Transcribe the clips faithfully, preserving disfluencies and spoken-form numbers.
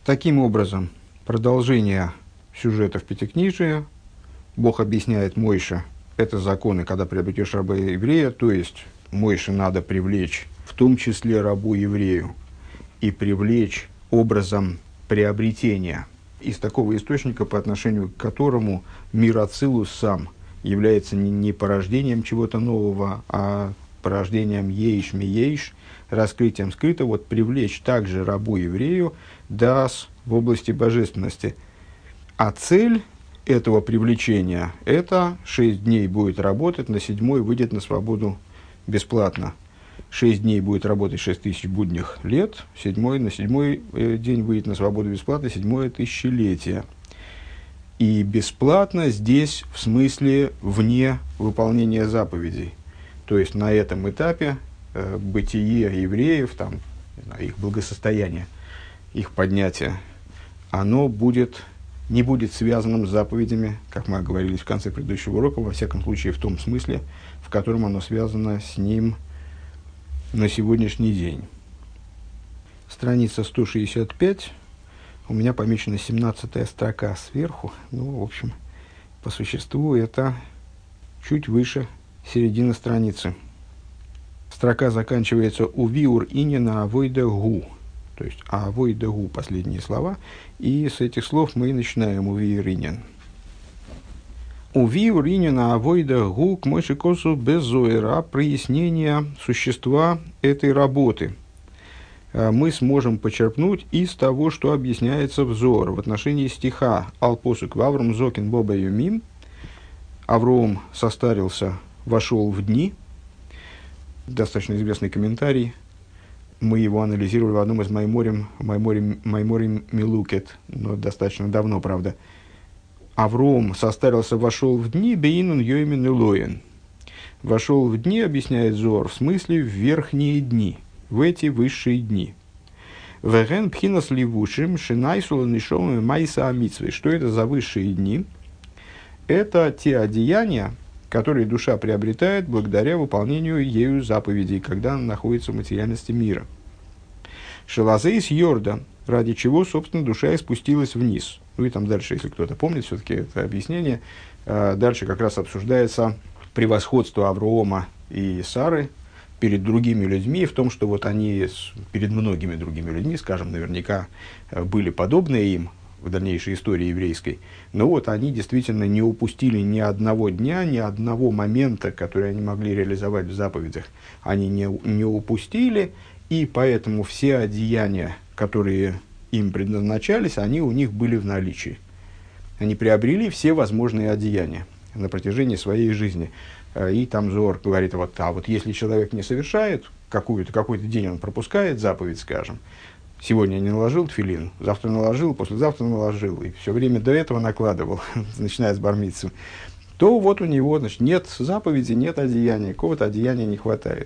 Таким образом, продолжение сюжета в Пятикнижии. Бог объясняет Мойше, это законы, когда приобретешь раба еврея, то есть Мойше надо привлечь, в том числе рабу еврею, и привлечь образом приобретения из такого источника, по отношению к которому мир Ацилус сам является не, не порождением чего-то нового, а порождением ейш ми ейш, раскрытием скрыто, вот привлечь также рабу еврею дас в области божественности. А цель этого привлечения – это шесть дней будет работать, на седьмой выйдет на свободу бесплатно. Шесть дней будет работать шесть тысяч будних лет, седьмой, на седьмой день выйдет на свободу бесплатно, седьмое тысячелетие. И бесплатно здесь в смысле вне выполнения заповедей. То есть на этом этапе э, бытие евреев, там, не знаю, их благосостояние, их поднятие, оно будет, не будет связанным с заповедями, как мы говорили в конце предыдущего урока, во всяком случае в том смысле, в котором оно связано с ним на сегодняшний день. Страница сто шестьдесят пять, у меня помечена семнадцатая строка сверху, ну, в общем, по существу это чуть выше середины страницы. Строка заканчивается «Увиур инина авойда гу», то есть «авойда гу» – последние слова, и с этих слов мы и начинаем «Увиур инин». «Увиур инина авойда гу к мойшикосу безоэра» – прояснение существа этой работы мы сможем почерпнуть из того, что объясняется в Зоар в отношении стиха «Алпосук вавром зокин боба юмим». Авром состарился, вошел в дни. Достаточно известный комментарий. Мы его анализировали в одном из Майморим, Майморим, Майморим Милукет, но достаточно давно, правда. Авром состарился, вошел в дни, бейнун йоймин илоин. Вошел в дни, объясняет Зоар, в смысле в верхние дни, в эти высшие дни. Веген пхинас ливушим шинайсула нишом майса амитсвы. Что это за высшие дни? Это те одеяния, которые душа приобретает благодаря выполнению ею заповедей, когда она находится в материальности мира. Шелазейс Йорда, ради чего, собственно, душа и спустилась вниз. Ну и там дальше, если кто-то помнит, все-таки это объяснение, дальше как раз обсуждается превосходство Авраама и Сары перед другими людьми, в том, что вот они перед многими другими людьми, скажем, наверняка были подобны им в дальнейшей истории еврейской, но вот они действительно не упустили ни одного дня, ни одного момента, который они могли реализовать в заповедях. Они не, не упустили, и поэтому все одеяния, которые им предназначались, они у них были в наличии. Они приобрели все возможные одеяния на протяжении своей жизни. И там Зоар говорит, вот, а вот если человек не совершает какую-то, какой-то день, он пропускает заповедь, скажем, сегодня не наложил тфилин, завтра наложил, послезавтра наложил, и все время до этого накладывал, начиная с бар мицвы, то вот у него, значит, нет заповеди, нет одеяния, какого-то одеяния не хватает.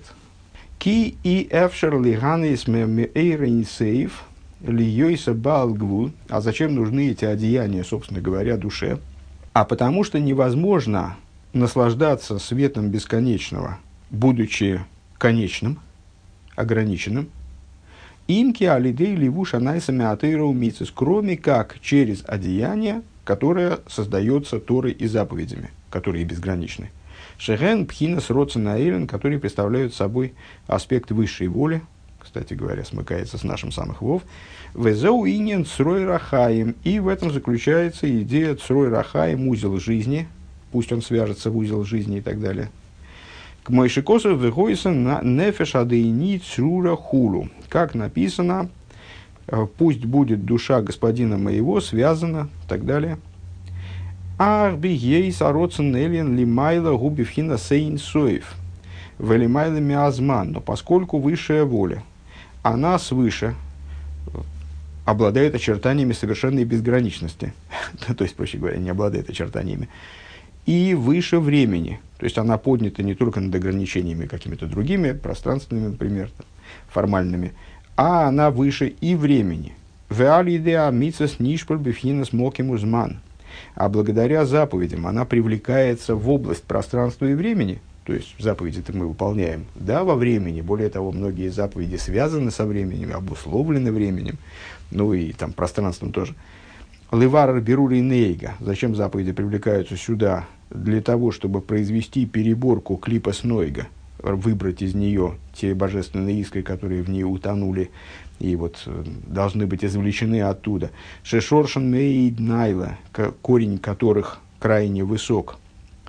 Ки и эфшер лиганис меэйрейнсейв льёйса балгву. А зачем нужны эти одеяния, собственно говоря, душе? А потому что невозможно наслаждаться светом бесконечного, будучи конечным, ограниченным. Имки алидей ливуша найсами атеиру мицис, кроме как через одеяние, которое создается Торой и заповедями, которые безграничны. Шеген пхинас роценаэлен, которые представляют собой аспект высшей воли, кстати говоря, смыкается с нашим самых вов. Везеу иньян црой рахаим, и в этом заключается идея црой рахаим, узел жизни, пусть он свяжется в узел жизни и так далее. К Мойшикосу выходится на нефеш адейни црура хулу. Как написано, пусть будет душа господина моего связана и так далее. Арби ей сароцен элен лимайла губивхина сейн соев. Велимайла миазман. Но поскольку высшая воля, она свыше обладает очертаниями совершенной безграничности. То есть, проще говоря, не обладает очертаниями. И выше времени. То есть, она поднята не только над ограничениями какими-то другими, пространственными, например, там, формальными, а она выше и времени. А благодаря заповедям она привлекается в область пространства и времени, то есть заповеди-то мы выполняем, да, во времени. Более того, многие заповеди связаны со временем, обусловлены временем, ну и там пространством тоже. Левар берури нейга. Зачем заповеди привлекаются сюда? Для того, чтобы произвести переборку клипас нойга, выбрать из нее те божественные искры, которые в ней утонули, и вот э, должны быть извлечены оттуда. Шешоршан мейд найла, корень которых крайне высок,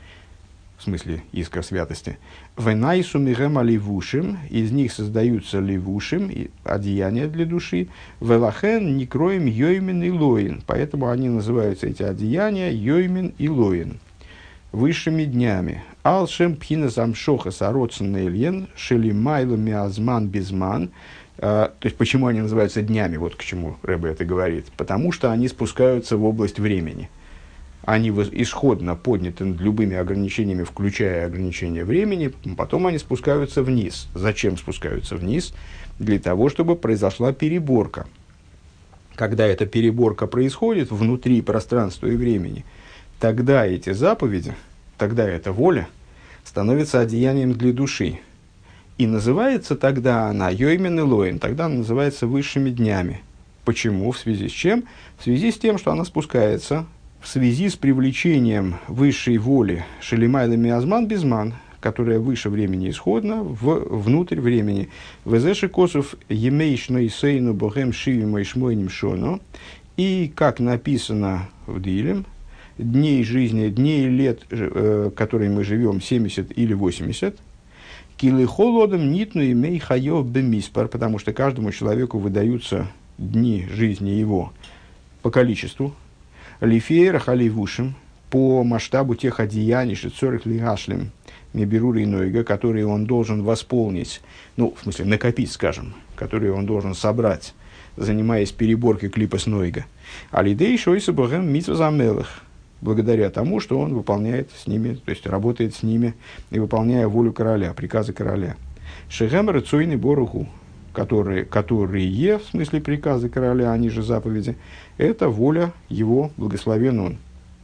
в смысле искра святости. Венайсу мигема ливушим, из них создаются ливушим, одеяния для души. Велахен некроем йоймен и лоин, поэтому они называются, эти одеяния, йоймен и лоин, высшими днями. Алшем пхина замшоха сароцен эльен, шелимайло миазман безман. То есть, почему они называются днями, вот к чему Ребе это говорит. Потому что они спускаются в область времени. Они исходно подняты над любыми ограничениями, включая ограничения времени, потом они спускаются вниз. Зачем спускаются вниз? Для того, чтобы произошла переборка. Когда эта переборка происходит внутри пространства и времени, тогда эти заповеди, тогда эта воля становится одеянием для души. И называется тогда она Йоймен Элоин, тогда она называется высшими днями. Почему? В связи с чем? В связи с тем, что она спускается в связи с привлечением высшей воли Шелимайла Миазман Безман, которая выше времени исходна, в, внутрь времени. Везеши косов емейшной сейну богем шиви майшмойним шону. И, как написано в Дилем, дней жизни, дней лет, э, которые мы живем, семьдесят или восемьдесят, килы холодом нитну имей хайов бемиспар, потому что каждому человеку выдаются дни жизни его по количеству, лифеера халивушим, по масштабу тех одеяний, шицорих лигашлем, меберури нойга, которые он должен восполнить, ну, в смысле, накопить, скажем, которые он должен собрать, занимаясь переборкой клипас нойга. Алидей шойса богем митва замелых, благодаря тому, что он выполняет с ними, то есть работает с ними, и выполняя волю короля, приказы короля. Шехем рыцойный боруху, которые, которые, в смысле приказы короля, они же заповеди, это воля его, благословен он.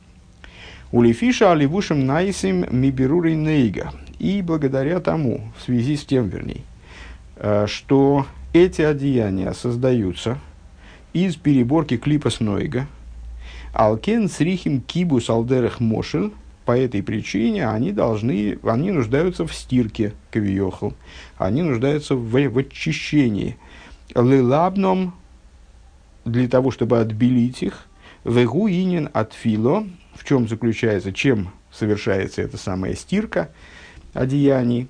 Улифиша аливушем найсим миберурей нейга. И благодаря тому, в связи с тем, вернее, что эти одеяния создаются из переборки клипас нойга, алкен срихим кибус алдерех мошель, по этой причине они должны, они нуждаются в стирке кавиохал, они нуждаются в, в очищении. Лилабном, для того, чтобы отбелить их, вегу инин атфило, в чем заключается, чем совершается эта самая стирка одеяний.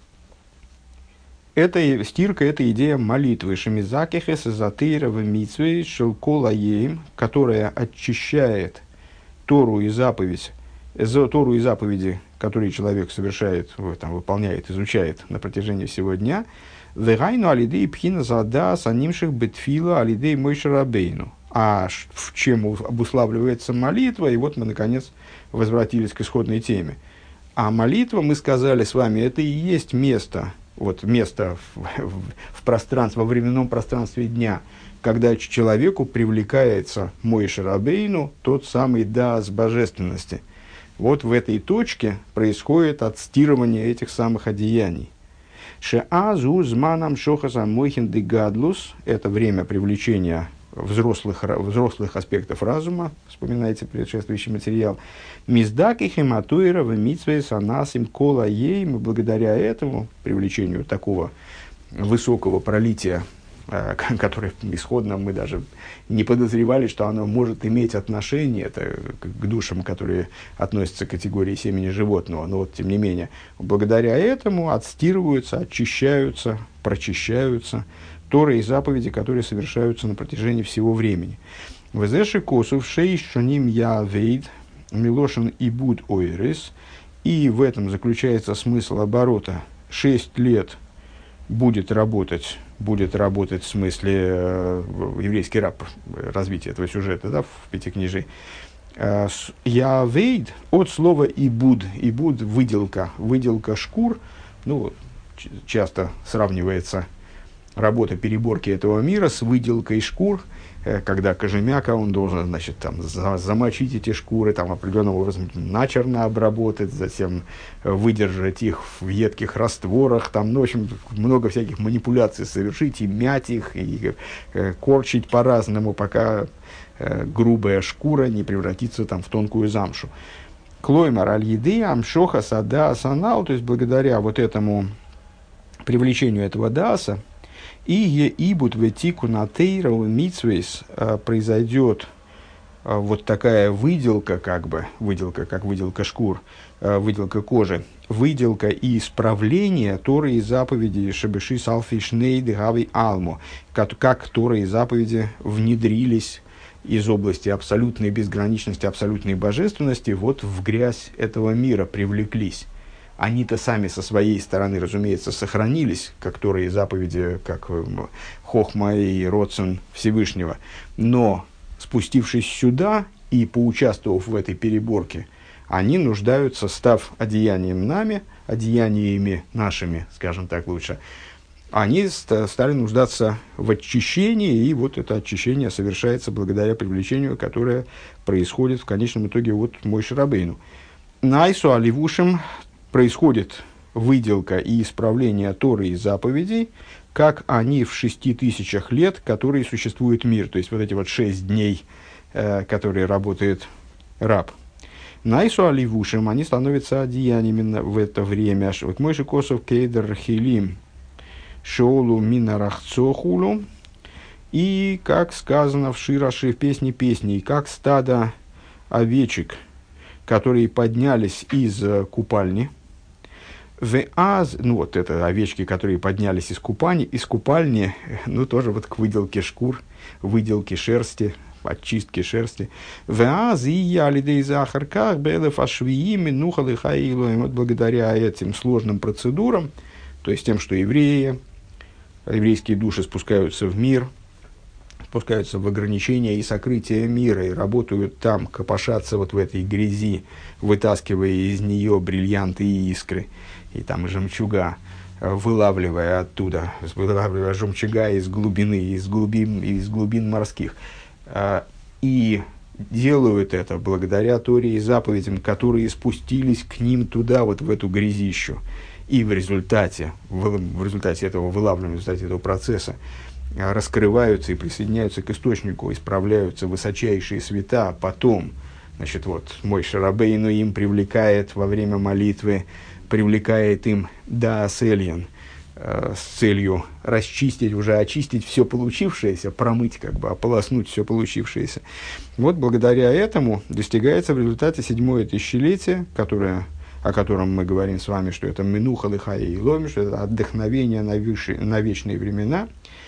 Это стирка, это идея молитвы шемизакихес эзотейрова митцвей шелколаеем, которая очищает Тору и заповедь, Тору и заповеди, которые человек совершает, там, выполняет, изучает на протяжении всего дня. Вегайну алидей пхина зада санимших бетфила алидей мойше рабейну. А в чем обуславливается молитва? И вот мы, наконец, возвратились к исходной теме. А молитва, мы сказали с вами, это и есть место, вот место в, в, в пространстве, во временном пространстве дня, когда человеку привлекается Мойше Рабейну, тот самый даас божественности. Вот в этой точке происходит отстирывание этих самых одеяний. Шеазу зманам шохаса мойхин де гадлус – это время привлечения взрослых, взрослых аспектов разума, вспоминайте предшествующий материал. Миздак и хематуира в митсвей санасим кола ейм, благодаря этому привлечению такого высокого пролития, которое исходно мы даже не подозревали, что оно может иметь отношение это, к душам, которые относятся к категории семени животного. Но вот, тем не менее, благодаря этому отстирываются, очищаются, прочищаются Торы и заповеди, которые совершаются на протяжении всего времени. Везеши косов шей шоним явейд милошин и буд ойрес. И в этом заключается смысл оборота. Шесть лет будет работать, будет работать в смысле э, еврейский раб, развитие этого сюжета, да, в Пятикнижии. Э, явейд от слова ибуд, ибуд выделка, выделка шкур, ну, ч- часто сравнивается работа переборки этого мира с выделкой шкур. когда кожемяка, он должен, значит, там, за, замочить эти шкуры, там, определенным образом начерно обработать, затем выдержать их в едких растворах, там, ну, в общем, много всяких манипуляций совершить, и мять их, и э, корчить по-разному, пока э, грубая шкура не превратится там, в тонкую замшу. Клоймар аль-еды амшоха сада асанал, то есть благодаря вот этому привлечению этого дааса, и е ибут ветику на тейрау митсвейс произойдет а, вот такая выделка, как бы, выделка, как выделка шкур, а, выделка кожи, выделка и исправление Торы и заповеди Шебеши Салфи Шнейд Гави Алму, как, как Торы и заповеди внедрились из области абсолютной безграничности, абсолютной божественности вот в грязь этого мира, привлеклись. Они-то сами со своей стороны, разумеется, сохранились, как Торы и заповеди, как Хохма и Роцен Всевышнего. Но, спустившись сюда и поучаствовав в этой переборке, они нуждаются, став одеянием нами, одеяниями нашими, скажем так лучше, они стали нуждаться в очищении, и вот это очищение совершается благодаря привлечению, которое происходит в конечном итоге от Моше Рабейну. Найсу аливушем происходит выделка и исправление Торы и заповедей, как они в шести тысячах лет, которые существует мир. То есть, вот эти вот шесть дней, э, которые работает раб. Найсу аливушем, они становятся одеяниями в это время. Вот Мойше Косов кейдер хилим шоулу минарахцохулу. И, как сказано в Шираши, в песне песней, как стадо овечек, которые поднялись из э, купальни. Веаз, ну вот это овечки, которые поднялись из купальни, из купальни, ну тоже вот к выделке шкур, выделке шерсти, очистке шерсти. Веаз и ялидей захарках белев ашвиими нухалы хаилуем. Вот благодаря этим сложным процедурам, то есть тем, что евреи, еврейские души спускаются в мир, спускаются в ограничения и сокрытие мира, и работают там, копошатся вот в этой грязи, вытаскивая из нее бриллианты и искры, и там жемчуга, вылавливая оттуда, вылавливая жемчуга из глубины, из глубин, из глубин морских. И делают это благодаря Торе и заповедям, которые спустились к ним туда, вот в эту грязищу. И в результате, в, в результате этого вылавливания, в результате этого процесса раскрываются и присоединяются к источнику, исправляются высочайшие света, а потом, значит, вот, Моше Рабейну им привлекает во время молитвы, привлекает им Даас Эльон э, с целью расчистить, уже очистить все получившееся, промыть, как бы, ополоснуть все получившееся. Вот благодаря этому достигается в результате седьмое тысячелетие, которое, о котором мы говорим с вами, что это Менуха Леха и Иломи, что это отдохновение на, виши, на вечные времена.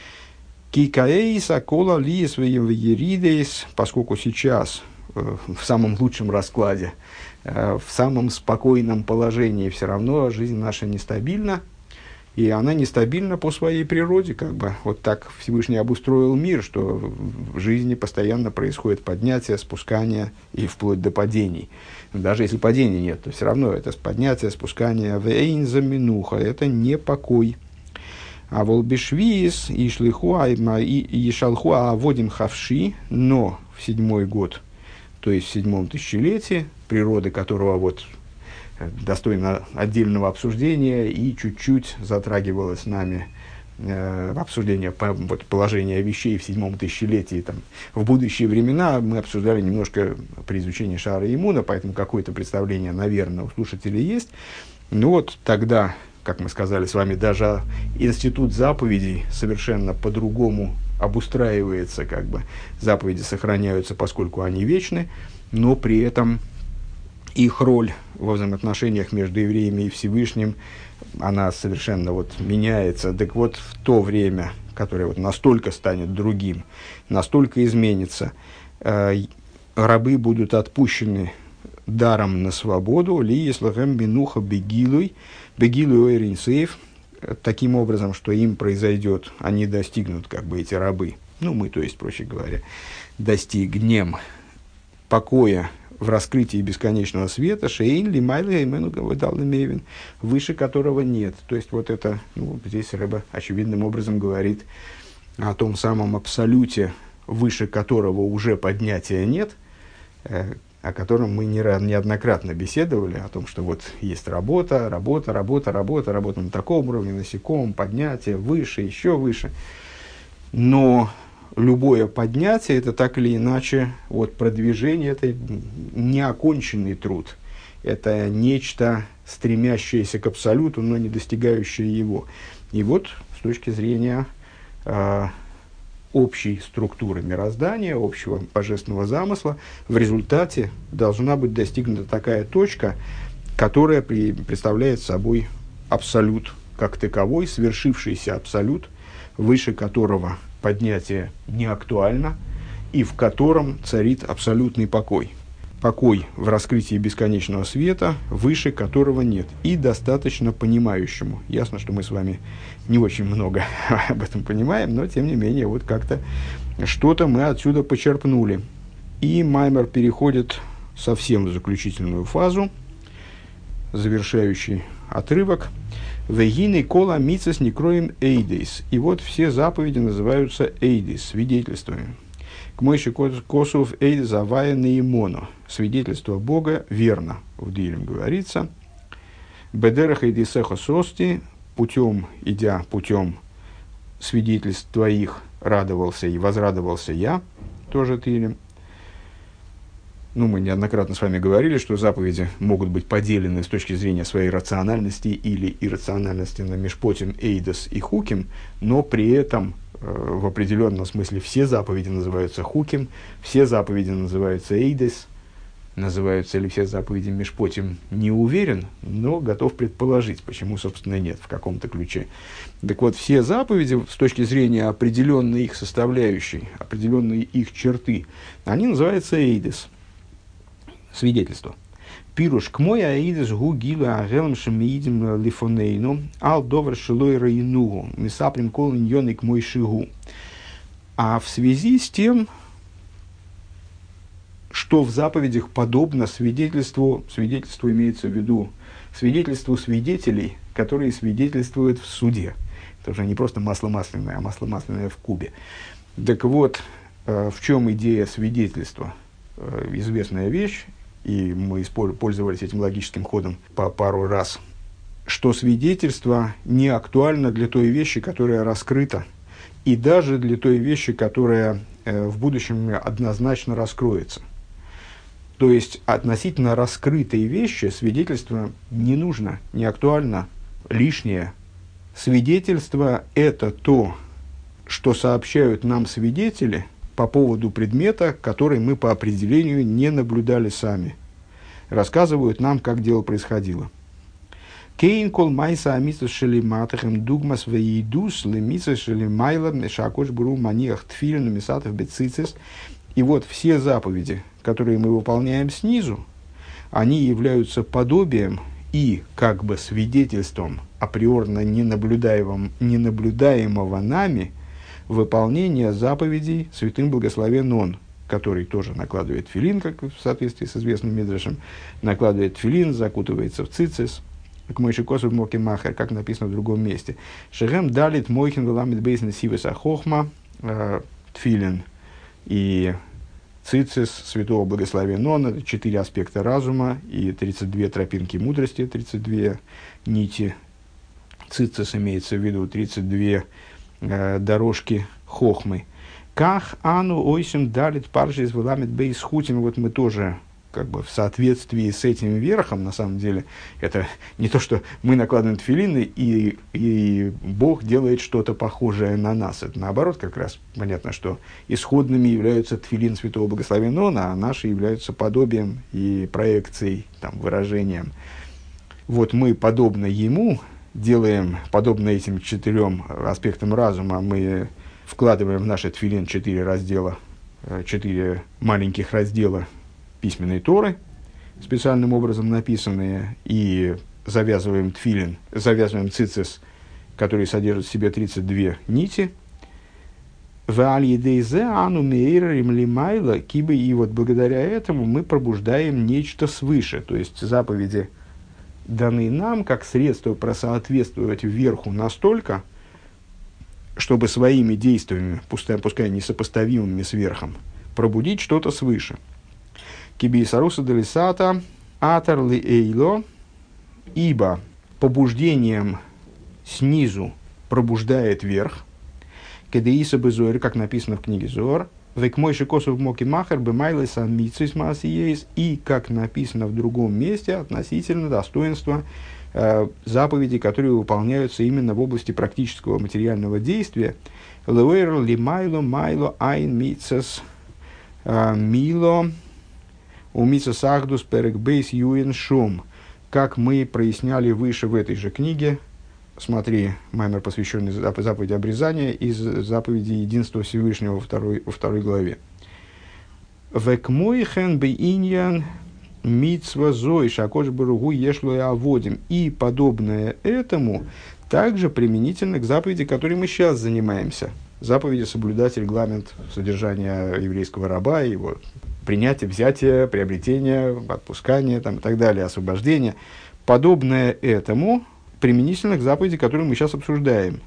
Кикаэйса кола лиес вееридейс, поскольку сейчас э, в самом лучшем раскладе, э, в самом спокойном положении все равно жизнь наша нестабильна, и она нестабильна по своей природе, как бы вот так Всевышний обустроил мир, что в жизни постоянно происходит поднятие, спускание и вплоть до падений. Даже если падений нет, то все равно это поднятие, спускание, вейнза минуха, это не покой. А волбишвиис и шлихуа и шалхуа водим хавши, но в седьмой год, то есть в седьмом тысячелетии, природы которого вот достойна отдельного обсуждения и чуть-чуть затрагивалось нами э, обсуждение по, вот, положения вещей в седьмом тысячелетии. Там, в будущие времена мы обсуждали немножко при изучении Шаара Имуна, поэтому какое-то представление, наверное, у слушателей есть. Ну вот тогда, как мы сказали с вами, даже институт заповедей совершенно по-другому обустраивается, как бы заповеди сохраняются, поскольку они вечны, но при этом их роль во взаимоотношениях между евреями и Всевышним, она совершенно вот меняется. Так вот, в то время, которое вот настолько станет другим, настолько изменится, э, рабы будут отпущены даром на свободу, ли еслахем бинуха бегилуй, бегилуй эринсеев, таким образом, что им произойдет, они достигнут, как бы, эти рабы, ну, мы, то есть, проще говоря, достигнем покоя в раскрытии бесконечного света, шейн ли майли имену гавадал мевин, выше которого нет. То есть, вот это, ну, здесь Рэбе очевидным образом говорит о том самом абсолюте выше которого уже поднятия нет, э, о котором мы не, неоднократно беседовали, о том, что вот есть работа, работа, работа, работа, работа на таком уровне, насекомом, поднятие выше, еще выше. Но любое поднятие – это так или иначе вот, продвижение, это неоконченный труд. Это нечто, стремящееся к абсолюту, но не достигающее его. И вот с точки зрения э, общей структуры мироздания, общего божественного замысла, в результате должна быть достигнута такая точка, которая при, представляет собой абсолют как таковой, свершившийся абсолют, выше которого поднятие не актуально, и в котором царит абсолютный покой. Покой в раскрытии бесконечного света, выше которого нет, и достаточно понимающему. Ясно, что мы с вами не очень много об этом понимаем, но тем не менее, вот как-то что-то мы отсюда почерпнули. И Маймер переходит совсем в заключительную фазу, завершающий отрывок. «Вегины кола мицес некроем эйдейс». И вот все заповеди называются эйдейс, свидетельствами. К Мойше Косов эйдейс авая неимоно. Свидетельство Бога верно. В Дилем говорится. «Бедерах эйдейсеха сости». Путем, идя путем свидетельств твоих, радовался и возрадовался я. Тоже Дилем. Ну, мы неоднократно с вами говорили, что заповеди могут быть поделены с точки зрения своей рациональности или иррациональности на мишпотим, эйдос и хуким, но при этом э, в определенном смысле все заповеди называются хуким, все заповеди называются эйдос, называются ли все заповеди мишпотим, не уверен, но готов предположить, почему, собственно, нет, в каком-то ключе. Так вот, все заповеди с точки зрения определенной их составляющей, определенной их черты, они называются эйдос. Свидетельство. Пируш к мой аидес гу гила агелам шемиидим лифонейну ал довар шилой рейнугу мисаприм кол иньоны к мой шигу. А в связи с тем, что в заповедях подобно свидетельству, свидетельству имеется в виду свидетельству свидетелей, которые свидетельствуют в суде. Это уже не просто масло масляное, а масло масляное в кубе. Так вот, в чем идея свидетельства? Известная вещь, и мы пользовались этим логическим ходом по пару раз, что свидетельство не актуально для той вещи, которая раскрыта, и даже для той вещи, которая э, в будущем однозначно раскроется. То есть, относительно раскрытой вещи свидетельство не нужно, не актуально, лишнее. Свидетельство – это то, что сообщают нам свидетели – по поводу предмета, который мы по определению не наблюдали сами. Рассказывают нам, как дело происходило. Кейн кол майса амисус шелиматахем дугмас веидус лемиса шелимайла мешакош бру маниах тфилин мисатов бецицис. И вот все заповеди, которые мы выполняем снизу, они являются подобием и как бы свидетельством априорно ненаблюдаемого, ненаблюдаемого нами выполнение заповедей святым благословен Он, который тоже накладывает тфилин, как в соответствии с известным мидрашем, накладывает тфилин, закутывается в цицис, к Мойше Косов моки махер, как написано в другом месте. Шехем далит мойхин веламит бейсен сивеса хохма, тфилин и цицис святого благословен Он, это четыре аспекта разума и тридцать две тропинки мудрости, тридцать две нити. Цицис имеется в виду тридцать две дорожки хохмы. Ках ану ойсим далит паршис веламит бейс хутим. Вот мы тоже как бы в соответствии с этим верхом, на самом деле, это не то, что мы накладываем тфилины, и, и Бог делает что-то похожее на нас. Это наоборот, как раз понятно, что исходными являются тфилин святого благословен Он, а наши являются подобием и проекцией, там, выражением. Вот мы, подобно Ему, делаем, подобно этим четырем аспектам разума, мы вкладываем в наши тфилин четыре раздела, четыре маленьких раздела письменной Торы, специальным образом написанные, и завязываем тфилин, завязываем цицис, который содержит в себе тридцать две нити. И вот благодаря этому мы пробуждаем нечто свыше, то есть заповеди даны нам как средство просоответствовать вверху настолько, чтобы своими действиями, пускай, пускай несопоставимыми с верхом, пробудить что-то свыше. Кибисаруса делисата атарли эйло, ибо побуждением снизу пробуждает верх, кедеиса безуэр, как написано в книге Зоар, век мой шикосов моки махер бемайлеса митсвис маасиеис, и как написано в другом месте относительно достоинства э, заповедей, которые выполняются именно в области практического материального действия. Леуэр ли майло майло айн митсес мило у митсес ахдус перек бейс юэн шум, как мы проясняли выше в этой же книге. Смотри, маймер, посвященный заповеди обрезания, из заповеди единства Всевышнего во второй, во второй главе. «Векмойхен бейиньян митцва зой шакош баругу ешло и аводим». И подобное этому также применительно к заповеди, которой мы сейчас занимаемся. Заповеди соблюдать регламент содержания еврейского раба, его принятие, взятие, приобретение, отпускание там, и так далее, освобождение. Подобное этому применительно к заповеди, которую мы сейчас обсуждаем,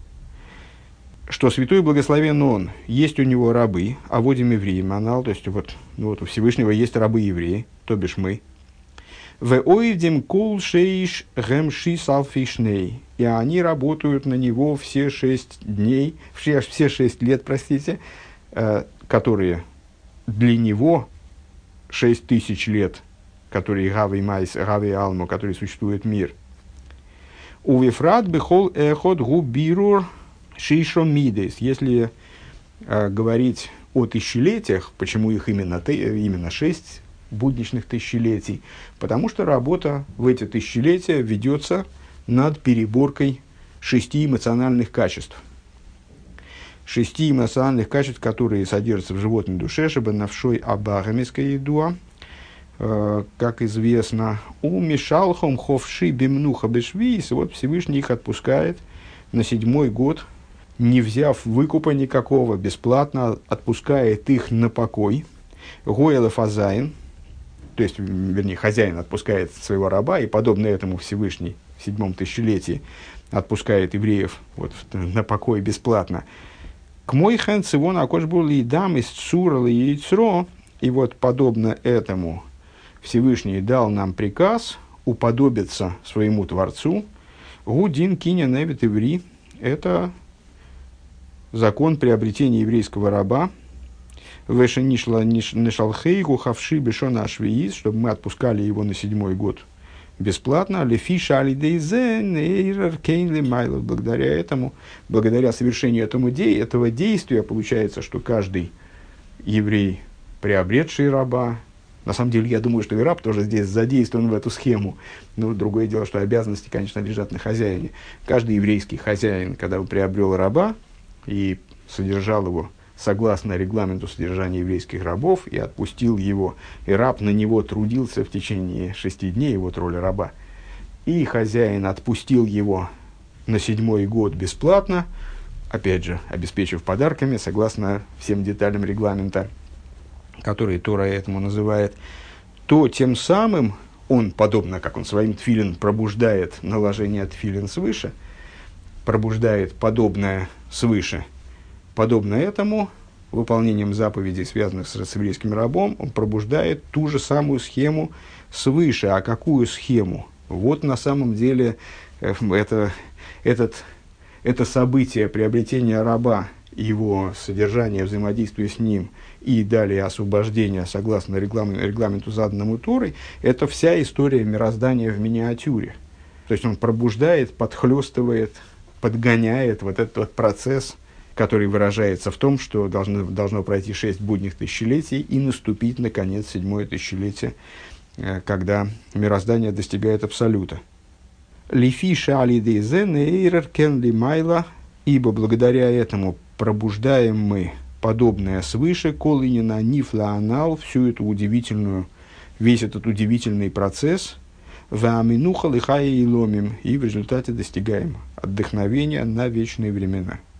что святой и благословен он, есть у него рабы, а водим евреи, манал, то есть вот, ну, вот у Всевышнего есть рабы евреи, то бишь мы. В оивдим кул шейш гемши салфишней, и они работают на него все шесть дней, все, все шесть лет, простите, э, которые для него шесть тысяч лет, которые гавей майс, гавей алмо, которые существует мир. Увифрат бихол эхот губирур шишомидес. Если э, говорить о тысячелетиях, почему их именно, именно шесть будничных тысячелетий? Потому что работа в эти тысячелетия ведется над переборкой шести эмоциональных качеств. Шести эмоциональных качеств, которые содержатся в животной душе, чтобы навшой абагамиская едуа, как известно, у Мишалхом Ховши Бимнуха Бешвис, вот Всевышний их отпускает на седьмой год, не взяв выкупа никакого, бесплатно отпускает их на покой. Гоэла Фазайн, то есть, вернее, хозяин отпускает своего раба, и подобно этому Всевышний в седьмом тысячелетии отпускает евреев вот, на покой бесплатно. К мой хэн цивон акош был лидам из цурала и яйцро, и вот подобно этому Всевышний дал нам приказ уподобиться своему Творцу. Гудин киня невит иври – это закон приобретения еврейского раба. Вэша нишла нишалхейгу хавши бешона ашвиис, чтобы мы отпускали его на седьмой год бесплатно. Лефиша алидейзен эйрер кейнли майлов. Благодаря этому, благодаря совершению этому де, этого действия, получается, что каждый еврей, приобретший раба, на самом деле, я думаю, что и раб тоже здесь задействован в эту схему. Но другое дело, что обязанности, конечно, лежат на хозяине. Каждый еврейский хозяин, когда приобрел раба и содержал его согласно регламенту содержания еврейских рабов, и отпустил его, и раб на него трудился в течение шести дней, вот роль раба, и хозяин отпустил его на седьмой год бесплатно, опять же, обеспечив подарками, согласно всем деталям регламента, который Тора этому называет, то тем самым он, подобно как он своим тфилин пробуждает наложение тфилин свыше, пробуждает подобное свыше, подобно этому, выполнением заповедей, связанных с, с еврейским рабом, он пробуждает ту же самую схему свыше. А какую схему? Вот на самом деле это, этот, это событие приобретения раба, его содержание, взаимодействие с ним и далее освобождение согласно регламенту, регламенту заданному Торой, это вся история мироздания в миниатюре. То есть он пробуждает, подхлестывает, подгоняет вот этот вот процесс, который выражается в том, что должно, должно пройти шесть будних тысячелетий и наступить, наконец, седьмое тысячелетие, когда мироздание достигает абсолюта. «Лифиша алидейзен эйрер кен ли майла», ибо благодаря этому пробуждаем мы подобное свыше, колынина нифла анал, всю эту удивительную, весь этот удивительный процесс, вааминуха лихая и ломим, и в результате достигаем отдохновения на вечные времена.